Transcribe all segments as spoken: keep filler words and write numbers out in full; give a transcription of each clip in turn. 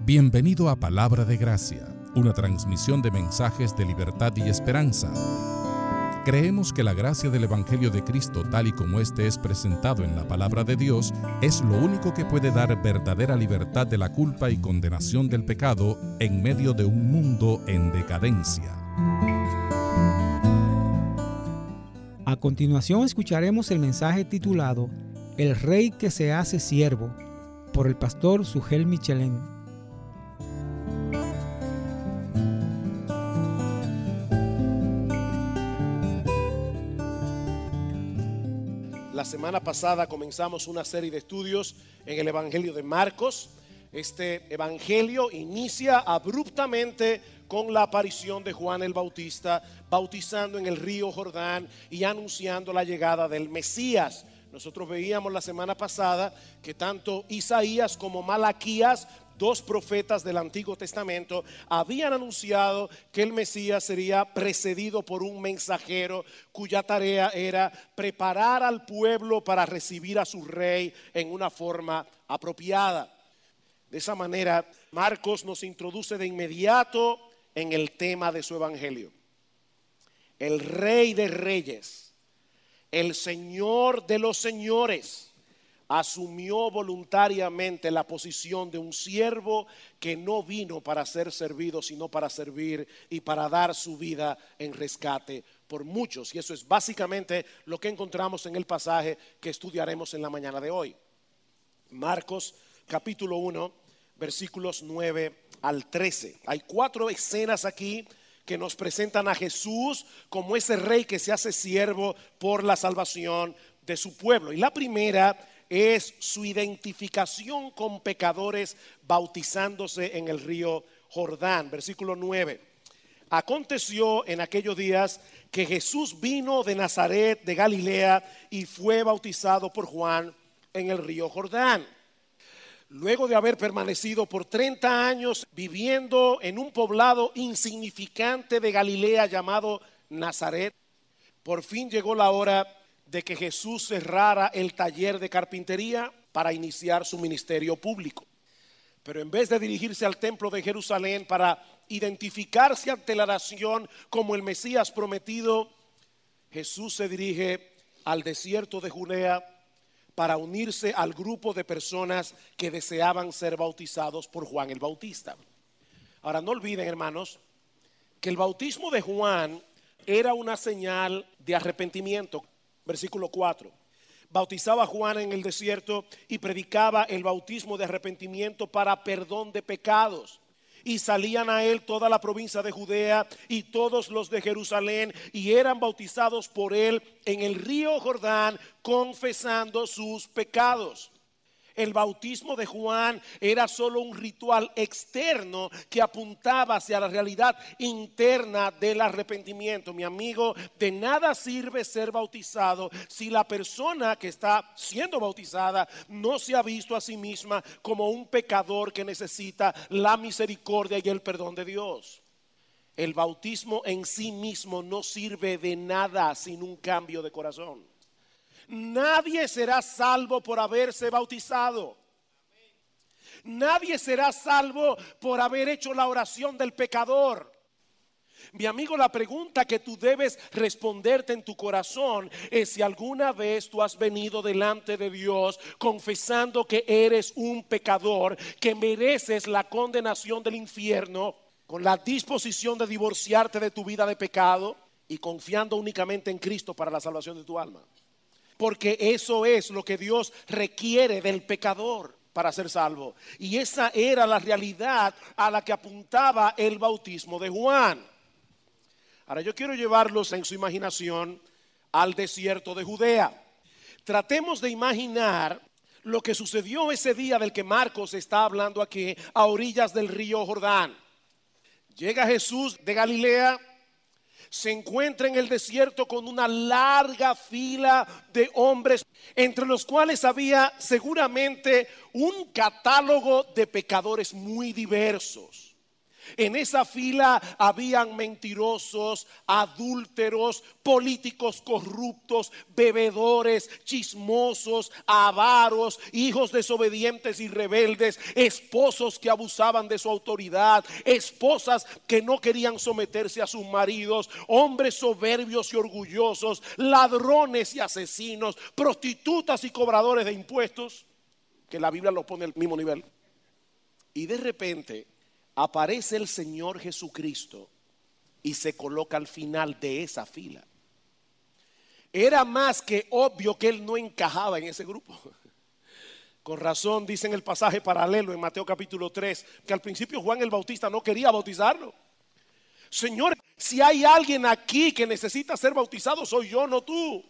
Bienvenido a Palabra de Gracia, una transmisión de mensajes de libertad y esperanza. Creemos que la gracia del Evangelio de Cristo, tal y como éste es presentado en la Palabra de Dios, es lo único que puede dar verdadera libertad de la culpa y condenación del pecado en medio de un mundo en decadencia. A continuación escucharemos el mensaje titulado El Rey que se hace siervo, por el pastor Sugel Michelén. La semana pasada comenzamos una serie de estudios en el Evangelio de Marcos. Este Evangelio inicia abruptamente con la aparición de Juan el Bautista, bautizando en el río Jordán y anunciando la llegada del Mesías. Nosotros veíamos la semana pasada que tanto Isaías como Malaquías, dos profetas del Antiguo Testamento, habían anunciado que el Mesías sería precedido por un mensajero cuya tarea era preparar al pueblo para recibir a su rey en una forma apropiada. De esa manera, Marcos nos introduce de inmediato en el tema de su evangelio. El Rey de Reyes, el Señor de los Señores, asumió voluntariamente la posición de un siervo que no vino para ser servido, sino para servir y para dar su vida en rescate por muchos. Y eso es básicamente lo que encontramos en el pasaje que estudiaremos en la mañana de hoy. Marcos capítulo uno, versículos nueve al trece. Hay cuatro escenas aquí que nos presentan a Jesús como ese rey que se hace siervo por la salvación de su pueblo. Y la primera es su identificación con pecadores bautizándose en el río Jordán. Versículo nueve. Aconteció en aquellos días que Jesús vino de Nazaret de Galilea y fue bautizado por Juan en el río Jordán. Luego de haber permanecido por treinta años viviendo en un poblado insignificante de Galilea llamado Nazaret, por fin llegó la hora de que Jesús cerrara el taller de carpintería para iniciar su ministerio público. Pero en vez de dirigirse al templo de Jerusalén para identificarse ante la nación como el Mesías prometido, Jesús se dirige al desierto de Judea para unirse al grupo de personas que deseaban ser bautizados por Juan el Bautista. Ahora, no olviden, hermanos, que el bautismo de Juan era una señal de arrepentimiento. Versículo cuatro. Bautizaba a Juan en el desierto y predicaba el bautismo de arrepentimiento para perdón de pecados. Y salían a él toda la provincia de Judea y todos los de Jerusalén y eran bautizados por él en el río Jordán, confesando sus pecados. El bautismo de Juan era solo un ritual externo que apuntaba hacia la realidad interna del arrepentimiento. Mi amigo, de nada sirve ser bautizado si la persona que está siendo bautizada no se ha visto a sí misma como un pecador que necesita la misericordia y el perdón de Dios. El bautismo en sí mismo no sirve de nada sin un cambio de corazón. Nadie será salvo por haberse bautizado. Nadie será salvo por haber hecho la oración del pecador. Mi amigo, la pregunta que tú debes responderte en tu corazón es si alguna vez tú has venido delante de Dios confesando que eres un pecador, que mereces la condenación del infierno, con la disposición de divorciarte de tu vida de pecado y confiando únicamente en Cristo para la salvación de tu alma. Porque eso es lo que Dios requiere del pecador para ser salvo. Y esa era la realidad a la que apuntaba el bautismo de Juan. Ahora yo quiero llevarlos en su imaginación al desierto de Judea. Tratemos de imaginar lo que sucedió ese día del que Marcos está hablando aquí, a orillas del río Jordán. Llega Jesús de Galilea, se encuentra en el desierto con una larga fila de hombres, entre los cuales había seguramente un catálogo de pecadores muy diversos. En esa fila habían mentirosos, adúlteros, políticos corruptos, bebedores, chismosos, avaros, hijos desobedientes y rebeldes, esposos que abusaban de su autoridad, esposas que no querían someterse a sus maridos, hombres soberbios y orgullosos, ladrones y asesinos, prostitutas y cobradores de impuestos, que la Biblia los pone al mismo nivel. Y de repente aparece el Señor Jesucristo y se coloca al final de esa fila. Era más que obvio que él no encajaba en ese grupo. Con razón dice en el pasaje paralelo en Mateo capítulo tres que al principio Juan el Bautista no quería bautizarlo. Señor, si hay alguien aquí que necesita ser bautizado, soy yo, no tú.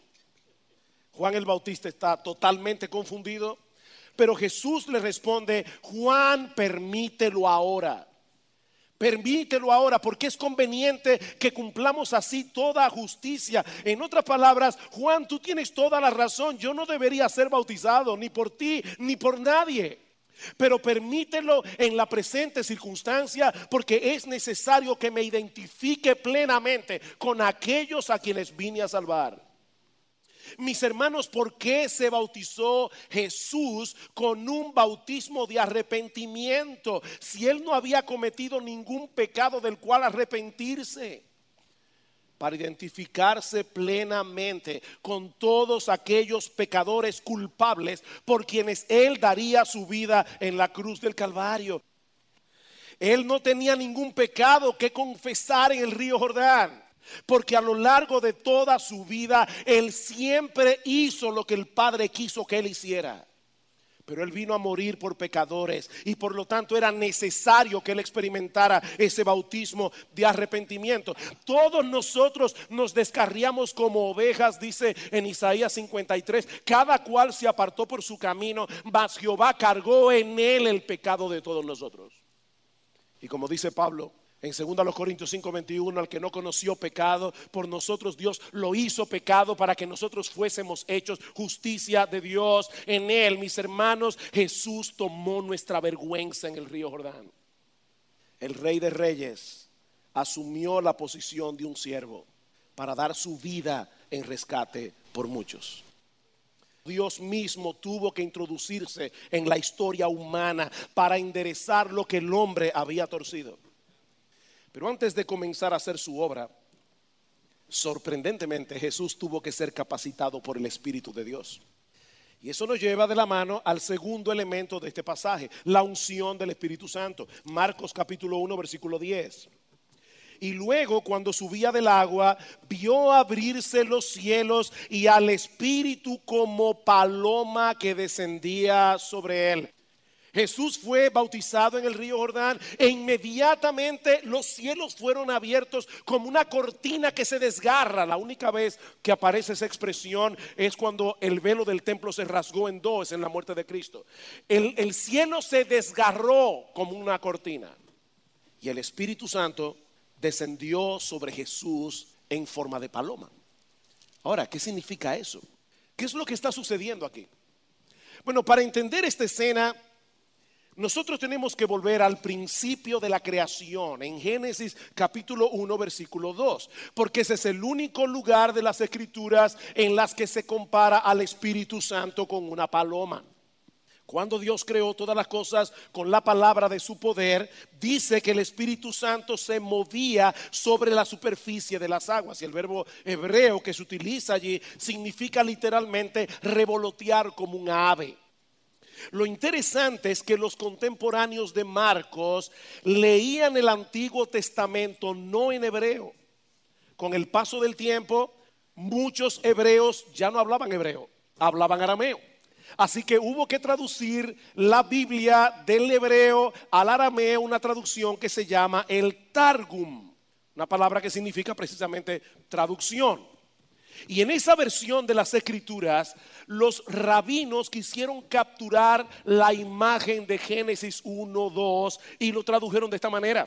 Juan el Bautista está totalmente confundido, pero Jesús le responde: Juan, permítelo ahora. Permítelo ahora porque es conveniente que cumplamos así toda justicia. En otras palabras, Juan, tú tienes toda la razón. Yo no debería ser bautizado ni por ti ni por nadie. Pero permítelo en la presente circunstancia porque es necesario que me identifique plenamente con aquellos a quienes vine a salvar. Mis hermanos, ¿por qué se bautizó Jesús con un bautismo de arrepentimiento si él no había cometido ningún pecado del cual arrepentirse? Para identificarse plenamente con todos aquellos pecadores culpables por quienes él daría su vida en la cruz del Calvario. Él no tenía ningún pecado que confesar en el río Jordán, porque a lo largo de toda su vida él siempre hizo lo que el Padre quiso que él hiciera. Pero él vino a morir por pecadores y por lo tanto era necesario que él experimentara ese bautismo de arrepentimiento. Todos nosotros nos descarriamos como ovejas, dice en Isaías cincuenta y tres, cada cual se apartó por su camino, mas Jehová cargó en él el pecado de todos nosotros. Y como dice Pablo en segunda Corintios cinco veintiuno, al que no conoció pecado, por nosotros Dios lo hizo pecado para que nosotros fuésemos hechos justicia de Dios en él. Mis hermanos, Jesús tomó nuestra vergüenza en el río Jordán. El Rey de Reyes asumió la posición de un siervo para dar su vida en rescate por muchos. Dios mismo tuvo que introducirse en la historia humana para enderezar lo que el hombre había torcido. Pero antes de comenzar a hacer su obra, sorprendentemente Jesús tuvo que ser capacitado por el Espíritu de Dios. Y eso nos lleva de la mano al segundo elemento de este pasaje, la unción del Espíritu Santo. Marcos capítulo uno versículo diez. Y luego, cuando subía del agua, vio abrirse los cielos y al Espíritu como paloma que descendía sobre él. Jesús fue bautizado en el río Jordán e inmediatamente los cielos fueron abiertos como una cortina que se desgarra. La única vez que aparece esa expresión es cuando el velo del templo se rasgó en dos en la muerte de Cristo. El, el cielo se desgarró como una cortina y el Espíritu Santo descendió sobre Jesús en forma de paloma. Ahora, ¿qué significa eso? ¿Qué es lo que está sucediendo aquí? Bueno, para entender esta escena, nosotros tenemos que volver al principio de la creación, en Génesis capítulo uno versículo dos, porque ese es el único lugar de las Escrituras en las que se compara al Espíritu Santo con una paloma. Cuando Dios creó todas las cosas con la palabra de su poder, dice que el Espíritu Santo se movía sobre la superficie de las aguas. Y el verbo hebreo que se utiliza allí significa literalmente revolotear como un ave. Lo interesante es que los contemporáneos de Marcos leían el Antiguo Testamento no en hebreo. Con el paso del tiempo, muchos hebreos ya no hablaban hebreo, hablaban arameo. Así que hubo que traducir la Biblia del hebreo al arameo, una traducción que se llama el Targum, una palabra que significa precisamente traducción. Y en esa versión de las Escrituras, los rabinos quisieron capturar la imagen de Génesis uno dos y lo tradujeron de esta manera.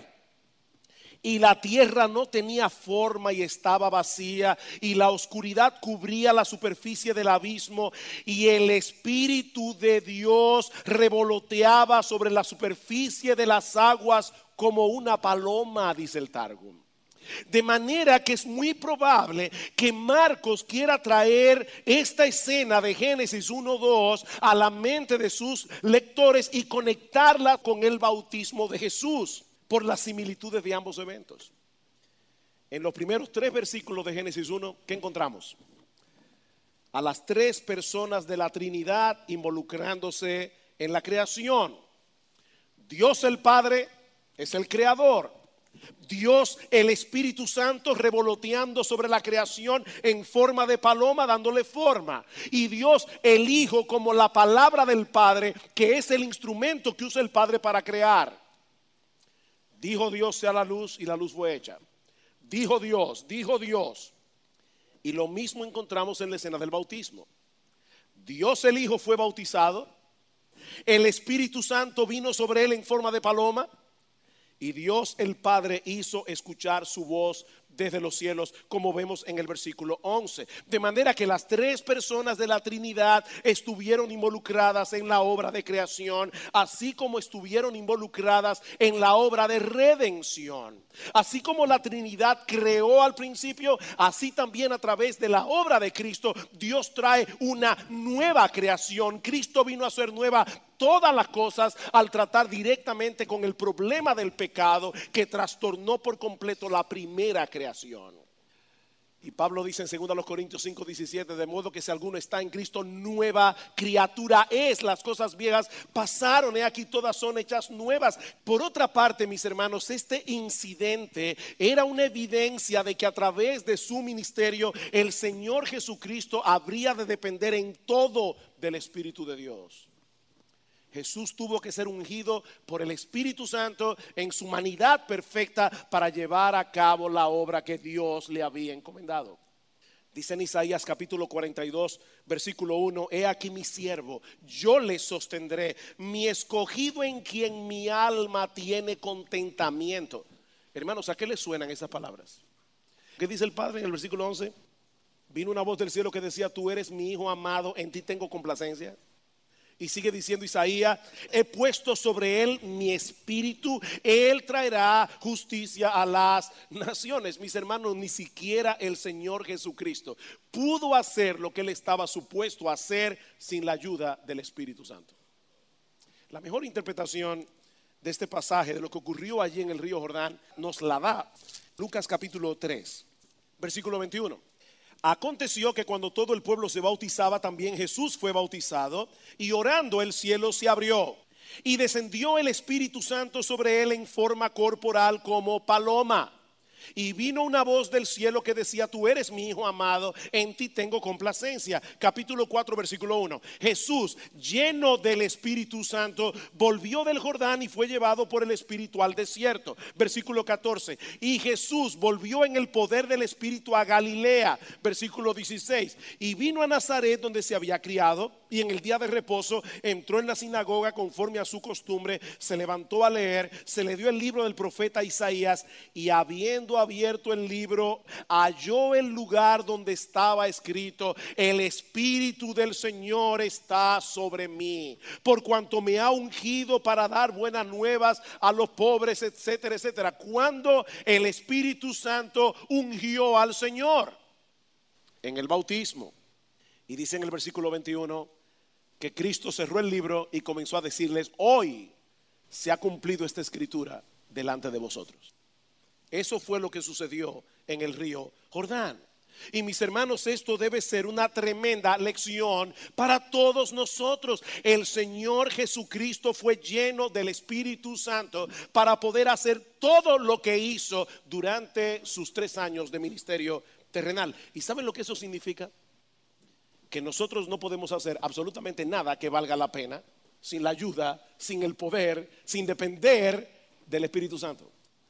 Y la tierra no tenía forma y estaba vacía, y la oscuridad cubría la superficie del abismo, y el Espíritu de Dios revoloteaba sobre la superficie de las aguas como una paloma, dice el Targum. De manera que es muy probable que Marcos quiera traer esta escena de Génesis uno dos a la mente de sus lectores y conectarla con el bautismo de Jesús por las similitudes de ambos eventos. En los primeros tres versículos de Génesis uno, ¿qué encontramos? A las tres personas de la Trinidad involucrándose en la creación. Dios el Padre es el creador. Dios el Espíritu Santo revoloteando sobre la creación en forma de paloma, dándole forma. Y Dios el Hijo como la palabra del Padre, que es el instrumento que usa el Padre para crear. Dijo Dios sea la luz y la luz fue hecha. Dijo Dios, dijo Dios. Y lo mismo encontramos en la escena del bautismo. Dios el Hijo fue bautizado. El Espíritu Santo vino sobre él en forma de paloma. Y Dios el Padre hizo escuchar su voz desde los cielos, como vemos en el versículo once. De manera que las tres personas de la Trinidad estuvieron involucradas en la obra de creación, así como estuvieron involucradas en la obra de redención. Así como la Trinidad creó al principio, así también a través de la obra de Cristo, Dios trae una nueva creación. Cristo vino a hacer nueva todas las cosas al tratar directamente con el problema del pecado que trastornó por completo la primera creación. Y Pablo dice en dos Corintios cinco diecisiete, de modo que si alguno está en Cristo, nueva criatura es. Las cosas viejas pasaron, he aquí todas son hechas nuevas. Por otra parte, mis hermanos, este incidente era una evidencia de que a través de su ministerio el Señor Jesucristo habría de depender en todo del Espíritu de Dios. Jesús tuvo que ser ungido por el Espíritu Santo en su humanidad perfecta para llevar a cabo la obra que Dios le había encomendado. Dice en Isaías capítulo cuarenta y dos versículo uno, he aquí mi siervo, yo le sostendré, mi escogido en quien mi alma tiene contentamiento. Hermanos, ¿a qué le suenan esas palabras? ¿Qué dice el Padre en el versículo once? Vino una voz del cielo que decía, tú eres mi hijo amado, en ti tengo complacencia. Y sigue diciendo Isaías, he puesto sobre él mi espíritu, él traerá justicia a las naciones. Mis hermanos, ni siquiera el Señor Jesucristo pudo hacer lo que él estaba supuesto a hacer sin la ayuda del Espíritu Santo. La mejor interpretación de este pasaje, de lo que ocurrió allí en el río Jordán, nos la da Lucas capítulo tres, versículo veintiuno. Aconteció que cuando todo el pueblo se bautizaba, también Jesús fue bautizado, y orando el cielo se abrió, y descendió el Espíritu Santo sobre él en forma corporal como paloma. Y vino una voz del cielo que decía, tú eres mi hijo amado, en ti tengo complacencia. Capítulo cuatro versículo uno. Jesús, lleno del Espíritu Santo, volvió del Jordán y fue llevado por el Espíritu al desierto. Versículo catorce. Y Jesús volvió en el poder del Espíritu a Galilea. Versículo dieciséis. Y vino a Nazaret donde se había criado, y en el día de reposo entró en la sinagoga conforme a su costumbre, se levantó a leer, se le dio el libro del profeta Isaías, y habiendo abierto el libro, halló el lugar donde estaba escrito, el Espíritu del Señor está sobre mí, por cuanto me ha ungido para dar buenas nuevas a los pobres, etcétera, etcétera. Cuando el Espíritu Santo ungió al Señor en el bautismo. Y dice en el versículo veintiuno que Cristo cerró el libro y comenzó a decirles, hoy se ha cumplido esta escritura delante de vosotros. Eso fue lo que sucedió en el río Jordán. Y mis hermanos, esto debe ser una tremenda lección para todos nosotros. El Señor Jesucristo fue lleno del Espíritu Santo para poder hacer todo lo que hizo durante sus tres años de ministerio terrenal. ¿Y saben lo que eso significa? Que nosotros no podemos hacer absolutamente nada que valga la pena sin la ayuda, sin el poder, sin depender del Espíritu Santo.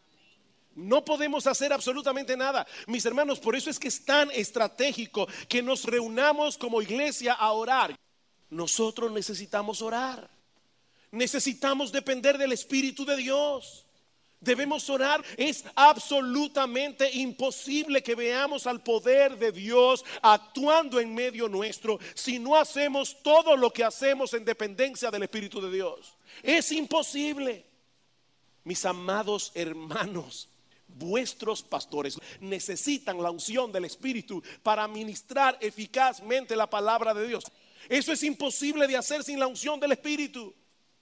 No podemos hacer absolutamente nada, mis hermanos. Por eso es que es tan estratégico que nos reunamos como iglesia a orar. Nosotros necesitamos orar, necesitamos depender del Espíritu de Dios. Debemos orar. Es absolutamente imposible que veamos al poder de Dios actuando en medio nuestro si no hacemos todo lo que hacemos en dependencia del Espíritu de Dios. Es imposible. Mis amados hermanos, vuestros pastores necesitan la unción del Espíritu para ministrar eficazmente la palabra de Dios. Eso es imposible de hacer sin la unción del Espíritu.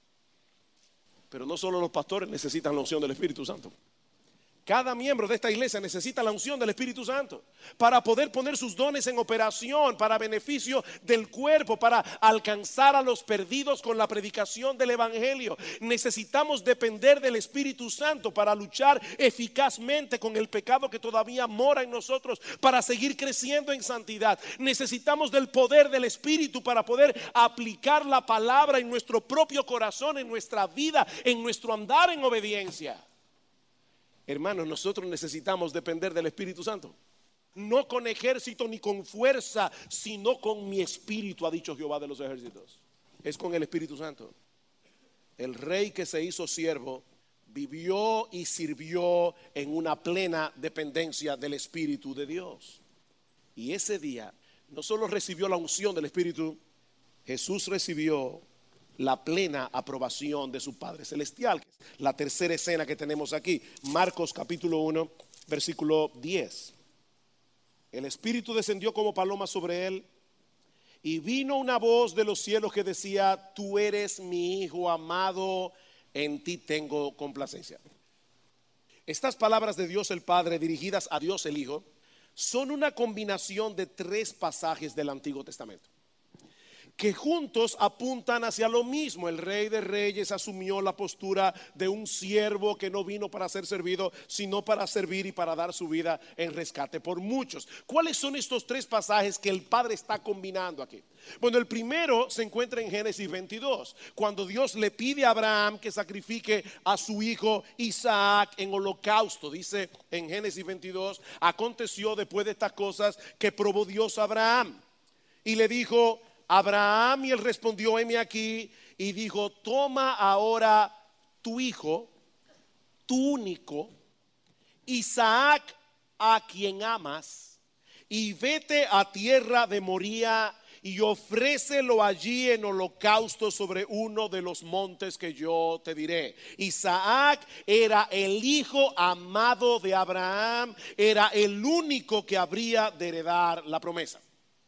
Pero no solo los pastores necesitan la unción del Espíritu Santo. Cada miembro de esta iglesia necesita la unción del Espíritu Santo para poder poner sus dones en operación para beneficio del cuerpo, para alcanzar a los perdidos con la predicación del Evangelio. Necesitamos depender del Espíritu Santo para luchar eficazmente con el pecado que todavía mora en nosotros, para seguir creciendo en santidad. Necesitamos del poder del Espíritu para poder aplicar la palabra en nuestro propio corazón, en nuestra vida, en nuestro andar en obediencia. Hermanos, nosotros necesitamos depender del Espíritu Santo. No con ejército ni con fuerza, sino con mi espíritu, ha dicho Jehová de los ejércitos. Es con el Espíritu Santo. El rey que se hizo siervo vivió y sirvió en una plena dependencia del Espíritu de Dios. Y ese día no solo recibió la unción del Espíritu, Jesús recibió la plena aprobación de su Padre Celestial. La tercera escena que tenemos aquí, Marcos capítulo uno, versículo diez. El Espíritu descendió como paloma sobre él, y vino una voz de los cielos que decía: tú eres mi Hijo amado, en ti tengo complacencia. Estas palabras de Dios el Padre dirigidas a Dios el Hijo son una combinación de tres pasajes del Antiguo Testamento que juntos apuntan hacia lo mismo. El Rey de Reyes asumió la postura de un siervo que no vino para ser servido, sino para servir y para dar su vida en rescate por muchos. ¿Cuáles son estos tres pasajes que el Padre está combinando aquí? Bueno, el primero se encuentra en Génesis veintidós, cuando Dios le pide a Abraham que sacrifique a su hijo Isaac en holocausto. Dice en Génesis veintidós: aconteció después de estas cosas que probó Dios a Abraham y le dijo: Abraham, y él respondió: heme aquí. Y dijo: toma ahora tu hijo, tu único, Isaac, a quien amas, y vete a tierra de Moría y ofrécelo allí en holocausto sobre uno de los montes que yo te diré. Isaac era el hijo amado de Abraham, era el único que habría de heredar la promesa.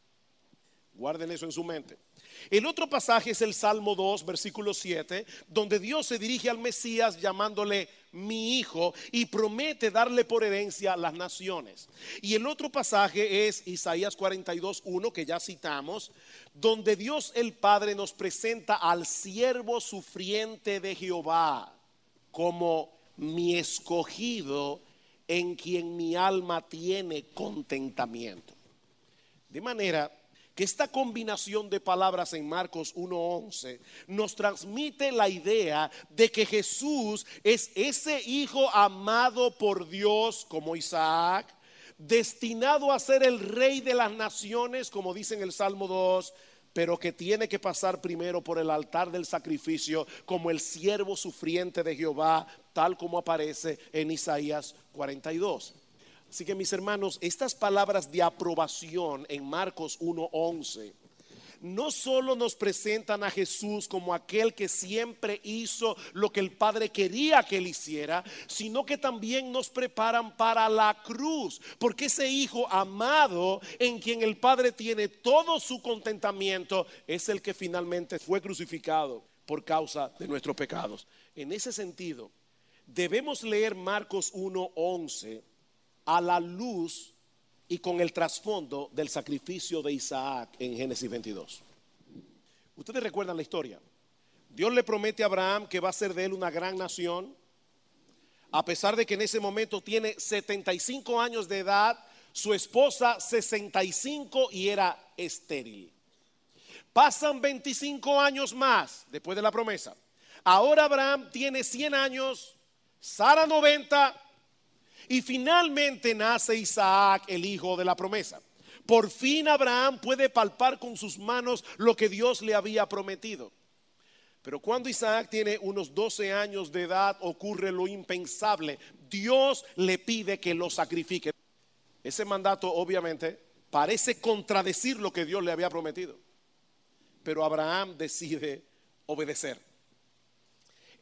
Guarden eso en su mente. El otro pasaje es el Salmo dos, versículo siete, donde Dios se dirige al Mesías llamándole mi hijo y promete darle por herencia las naciones. Y el otro pasaje es Isaías cuarenta y dos, uno, que ya citamos, donde Dios el Padre nos presenta al siervo sufriente de Jehová como mi escogido, en quien mi alma tiene contentamiento. De manera que esta combinación de palabras en Marcos uno once nos transmite la idea de que Jesús es ese hijo amado por Dios como Isaac, destinado a ser el rey de las naciones, como dice en el Salmo dos, pero que tiene que pasar primero por el altar del sacrificio como el siervo sufriente de Jehová, tal como aparece en Isaías cuarenta y dos. Así que, mis hermanos, estas palabras de aprobación en Marcos uno once no solo nos presentan a Jesús como aquel que siempre hizo lo que el Padre quería que él hiciera, sino que también nos preparan para la cruz, porque ese hijo amado en quien el Padre tiene todo su contentamiento es el que finalmente fue crucificado por causa de nuestros pecados. En ese sentido, debemos leer Marcos uno once a la luz y con el trasfondo del sacrificio de Isaac en Génesis veintidós. Ustedes recuerdan la historia. Dios le promete a Abraham que va a ser de él una gran nación, a pesar de que en ese momento tiene setenta y cinco años de edad, su esposa sesenta y cinco y era estéril. Pasan veinticinco años más después de la promesa. Ahora Abraham tiene cien años, Sara noventa, y finalmente nace Isaac, el hijo de la promesa. Por fin Abraham puede palpar con sus manos lo que Dios le había prometido. Pero cuando Isaac tiene unos doce años de edad, ocurre lo impensable. Dios le pide que lo sacrifique. Ese mandato obviamente parece contradecir lo que Dios le había prometido, pero Abraham decide obedecer.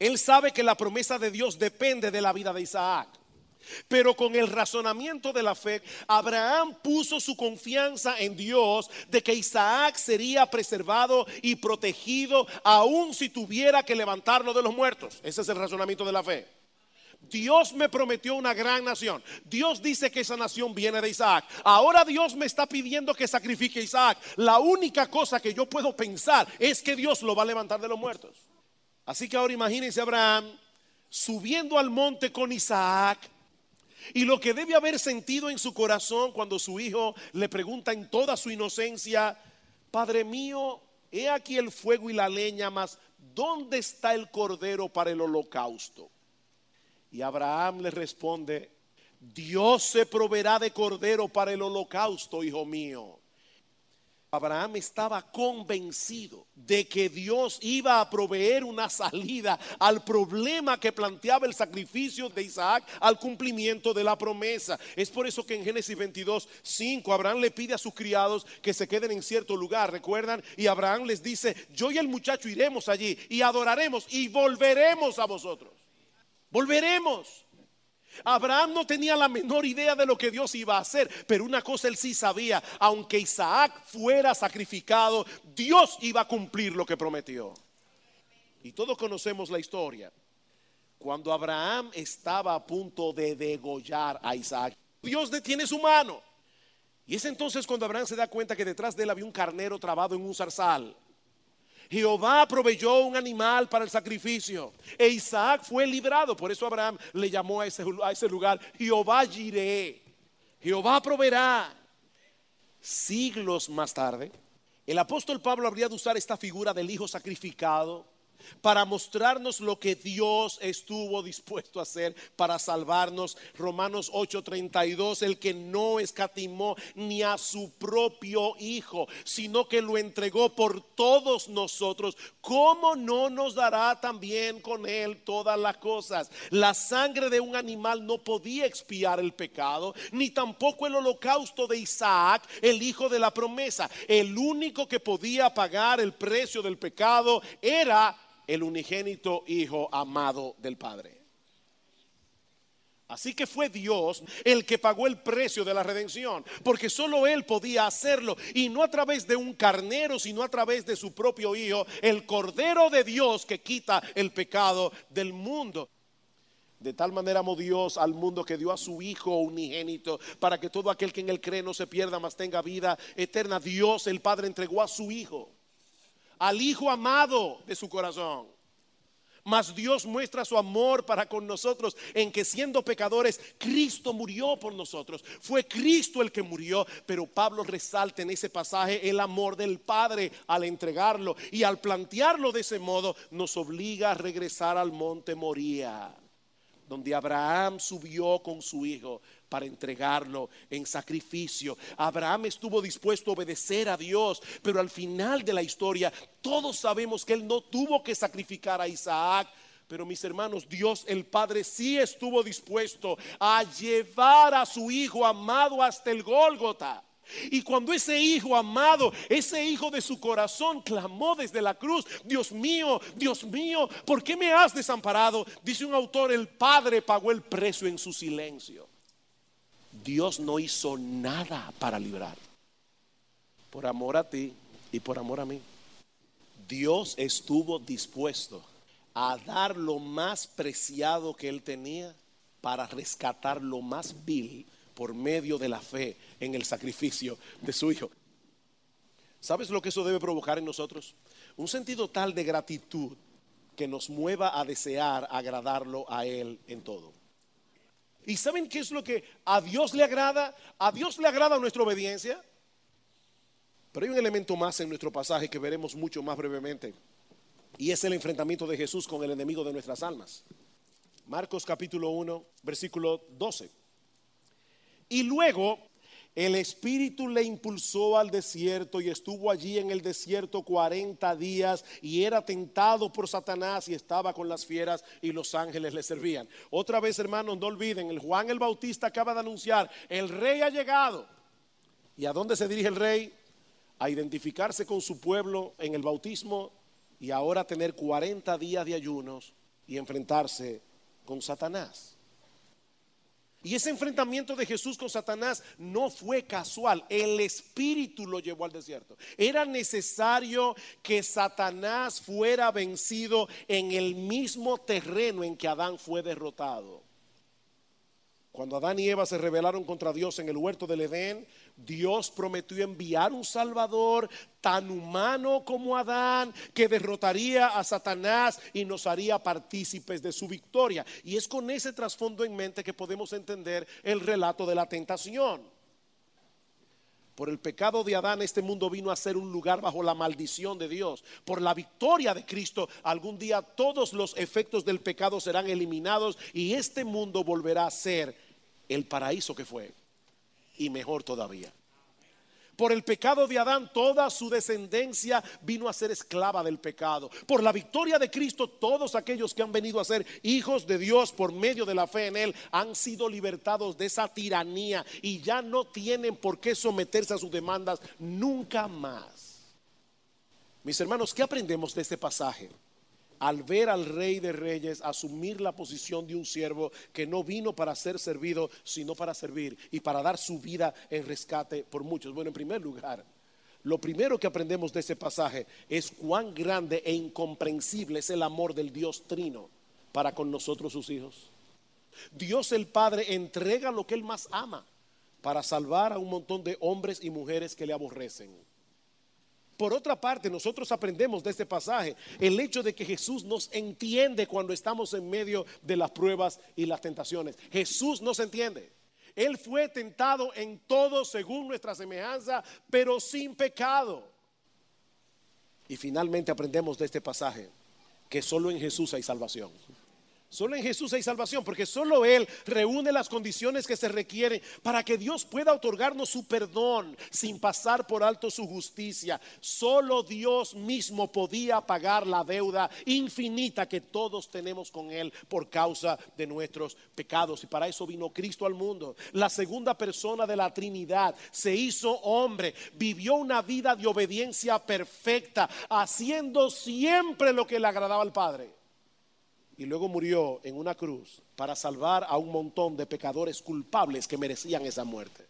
Él sabe que la promesa de Dios depende de la vida de Isaac. Pero con el razonamiento de la fe, Abraham puso su confianza en Dios de que Isaac sería preservado y protegido aun si tuviera que levantarlo de los muertos. Ese es el razonamiento de la fe. Dios me prometió una gran nación. Dios dice que esa nación viene de Isaac. Ahora Dios me está pidiendo que sacrifique a Isaac. La única cosa que yo puedo pensar es que Dios lo va a levantar de los muertos. Así que ahora imagínense a Abraham subiendo al monte con Isaac. Y lo que debe haber sentido en su corazón cuando su hijo le pregunta en toda su inocencia: Padre mío, he aquí el fuego y la leña, mas ¿dónde está el cordero para el holocausto? Y Abraham le responde: Dios se proveerá de cordero para el holocausto, hijo mío. Abraham estaba convencido de que Dios iba a proveer una salida al problema que planteaba el sacrificio de Isaac al cumplimiento de la promesa. Es por eso que en Génesis veintidós, cinco, Abraham le pide a sus criados que se queden en cierto lugar, ¿recuerdan? Y Abraham les dice: yo y el muchacho iremos allí y adoraremos y volveremos a vosotros. Volveremos. Abraham no tenía la menor idea de lo que Dios iba a hacer, pero una cosa él sí sabía: aunque Isaac fuera sacrificado, Dios iba a cumplir lo que prometió. Y todos conocemos la historia. Cuando Abraham estaba a punto de degollar a Isaac, Dios detiene su mano. Y es entonces cuando Abraham se da cuenta que detrás de él había un carnero trabado en un zarzal. Jehová proveyó un animal para el sacrificio e Isaac fue librado. Por eso Abraham le llamó a ese, a ese lugar Jehová Jireh. Jehová proveerá. Siglos más tarde, el apóstol Pablo habría de usar esta figura del hijo sacrificado para mostrarnos lo que Dios estuvo dispuesto a hacer para salvarnos. Romanos ocho treinta y dos: el que no escatimó ni a su propio hijo, sino que lo entregó por todos nosotros, ¿cómo no nos dará también con él todas las cosas? La sangre de un animal no podía expiar el pecado, ni tampoco el holocausto de Isaac, el hijo de la promesa. El único que podía pagar el precio del pecado era el unigénito hijo amado del Padre. Así que fue Dios el que pagó el precio de la redención, porque solo Él podía hacerlo, y no a través de un carnero, sino a través de su propio hijo, el Cordero de Dios que quita el pecado del mundo. De tal manera amó Dios al mundo que dio a su Hijo unigénito, para que todo aquel que en Él cree no se pierda, mas tenga vida eterna. Dios el Padre entregó a su Hijo, al Hijo amado de su corazón. Mas Dios muestra su amor para con nosotros en que, siendo pecadores, Cristo murió por nosotros. Fue Cristo el que murió, pero Pablo resalta en ese pasaje el amor del Padre al entregarlo, y al plantearlo de ese modo nos obliga a regresar al monte Moría, donde Abraham subió con su hijo para entregarlo en sacrificio. Abraham estuvo dispuesto a obedecer a Dios, pero al final de la historia todos sabemos que él no tuvo que sacrificar a Isaac. Pero mis hermanos, Dios el Padre sí estuvo dispuesto a llevar a su hijo amado hasta el Gólgota. Y cuando ese hijo amado, ese hijo de su corazón, clamó desde la cruz: Dios mío, Dios mío, ¿por qué me has desamparado? Dice un autor: el Padre pagó el precio en su silencio. Dios no hizo nada para librar, por amor a ti y por amor a mí. Dios estuvo dispuesto a dar lo más preciado que él tenía para rescatar lo más vil por medio de la fe en el sacrificio de su hijo. ¿Sabes lo que eso debe provocar en nosotros? Un sentido tal de gratitud que nos mueva a desear agradarlo a él en todo. ¿Y saben qué es lo que a Dios le agrada? A Dios le agrada nuestra obediencia. Pero hay un elemento más en nuestro pasaje que veremos mucho más brevemente, y es el enfrentamiento de Jesús con el enemigo de nuestras almas. Marcos capítulo uno, versículo doce. Y luego el Espíritu le impulsó al desierto, y estuvo allí en el desierto cuarenta días, y era tentado por Satanás, y estaba con las fieras, y los ángeles le servían. Otra vez, hermanos, no olviden, el Juan el Bautista acaba de anunciar: el rey ha llegado. ¿Y a dónde se dirige el rey? A identificarse con su pueblo en el bautismo, y ahora tener cuarenta días de ayunos y enfrentarse con Satanás. Y ese enfrentamiento de Jesús con Satanás no fue casual. El Espíritu lo llevó al desierto. Era necesario que Satanás fuera vencido en el mismo terreno en que Adán fue derrotado. Cuando Adán y Eva se rebelaron contra Dios en el huerto del Edén, Dios prometió enviar un Salvador tan humano como Adán, que derrotaría a Satanás y nos haría partícipes de su victoria. Y es con ese trasfondo en mente que podemos entender el relato de la tentación. Por el pecado de Adán, este mundo vino a ser un lugar bajo la maldición de Dios. Por la victoria de Cristo, algún día todos los efectos del pecado serán eliminados y este mundo volverá a ser el paraíso que fue, y mejor todavía. Por el pecado de Adán, toda su descendencia vino a ser esclava del pecado. Por la victoria de Cristo, todos aquellos que han venido a ser hijos de Dios por medio de la fe en Él han sido libertados de esa tiranía y ya no tienen por qué someterse a sus demandas nunca más. Mis hermanos, ¿qué aprendemos de este pasaje? Al ver al Rey de Reyes asumir la posición de un siervo que no vino para ser servido, sino para servir y para dar su vida en rescate por muchos. Bueno, en primer lugar, lo primero que aprendemos de ese pasaje es cuán grande e incomprensible es el amor del Dios Trino para con nosotros sus hijos. Dios el Padre entrega lo que Él más ama para salvar a un montón de hombres y mujeres que le aborrecen. Por otra parte, nosotros aprendemos de este pasaje el hecho de que Jesús nos entiende cuando estamos en medio de las pruebas y las tentaciones. Jesús nos entiende. Él fue tentado en todo según nuestra semejanza, pero sin pecado. Y finalmente aprendemos de este pasaje que solo en Jesús hay salvación. Solo en Jesús hay salvación, porque solo Él reúne las condiciones que se requieren para que Dios pueda otorgarnos su perdón sin pasar por alto su justicia. Solo Dios mismo podía pagar la deuda infinita que todos tenemos con Él por causa de nuestros pecados. Y para eso vino Cristo al mundo. La segunda persona de la Trinidad se hizo hombre, vivió una vida de obediencia perfecta, haciendo siempre lo que le agradaba al Padre. Y luego murió en una cruz para salvar a un montón de pecadores culpables que merecían esa muerte.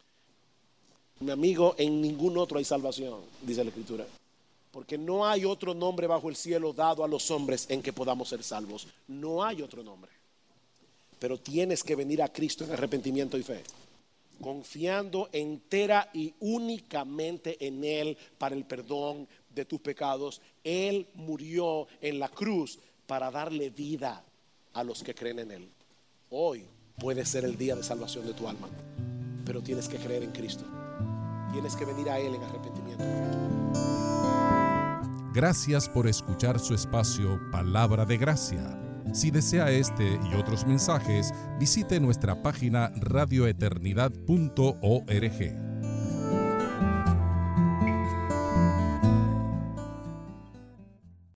Mi amigo, en ningún otro hay salvación, dice la Escritura, porque no hay otro nombre bajo el cielo dado a los hombres en que podamos ser salvos. No hay otro nombre. Pero tienes que venir a Cristo en arrepentimiento y fe, confiando entera y únicamente en Él para el perdón de tus pecados. Él murió en la cruz para darle vida a los que creen en Él. Hoy puede ser el día de salvación de tu alma, pero tienes que creer en Cristo. Tienes que venir a Él en arrepentimiento. Gracias por escuchar su espacio Palabra de Gracia. Si desea este y otros mensajes, visite nuestra página radio eternidad punto org.